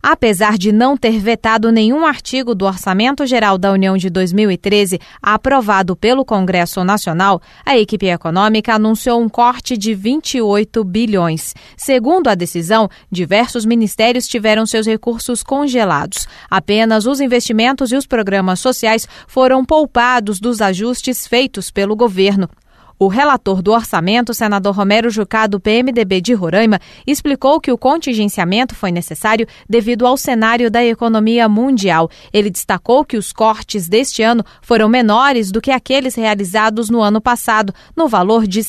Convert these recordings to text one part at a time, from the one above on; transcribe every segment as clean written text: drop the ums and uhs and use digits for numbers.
Apesar de não ter vetado nenhum artigo do Orçamento Geral da União de 2013 aprovado pelo Congresso Nacional, a equipe econômica anunciou um corte de 28 bilhões. Segundo a decisão, diversos ministérios tiveram seus recursos congelados. Apenas os investimentos e os programas sociais foram poupados dos ajustes feitos pelo governo. O relator do orçamento, senador Romero Jucá, do PMDB de Roraima, explicou que o contingenciamento foi necessário devido ao cenário da economia mundial. Ele destacou que os cortes deste ano foram menores do que aqueles realizados no ano passado, no valor de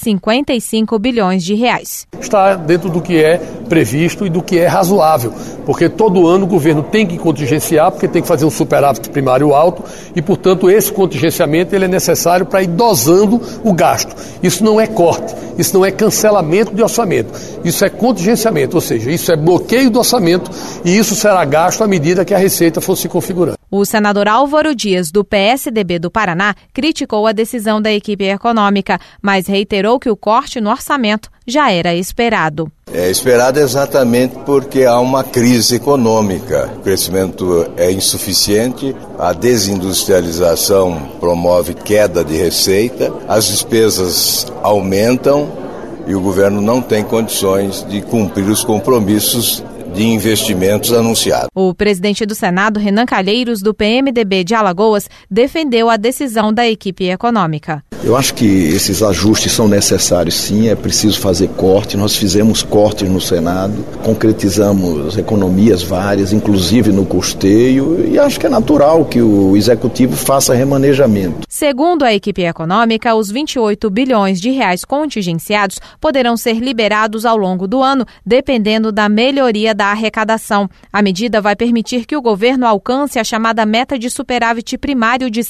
55 bilhões de reais. Está dentro do que é previsto e do que é razoável, porque todo ano o governo tem que contingenciar, porque tem que fazer um superávit primário alto e, portanto, esse contingenciamento ele é necessário para ir dosando o gasto. Isso não é corte, isso não é cancelamento de orçamento, isso é contingenciamento, ou seja, isso é bloqueio do orçamento e isso será gasto à medida que a receita for se configurando. O senador Álvaro Dias, do PSDB do Paraná, criticou a decisão da equipe econômica, mas reiterou que o corte no orçamento já era esperado. É esperado exatamente porque há uma crise econômica. O crescimento é insuficiente, a desindustrialização promove queda de receita, as despesas aumentam e o governo não tem condições de cumprir os compromissos de investimentos anunciados. O presidente do Senado, Renan Calheiros, do PMDB de Alagoas, defendeu a decisão da equipe econômica. Eu acho que esses ajustes são necessários, sim, é preciso fazer corte. Nós fizemos cortes no Senado, concretizamos economias várias, inclusive no custeio, e acho que é natural que o Executivo faça remanejamento. Segundo a equipe econômica, os 28 bilhões de reais contingenciados poderão ser liberados ao longo do ano, dependendo da melhoria da arrecadação. A medida vai permitir que o governo alcance a chamada meta de superávit primário de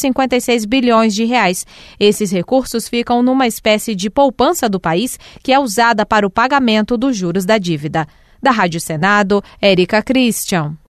156 bilhões de reais. Esses recursos ficam numa espécie de poupança do país que é usada para o pagamento dos juros da dívida. Da Rádio Senado, Érica Christian.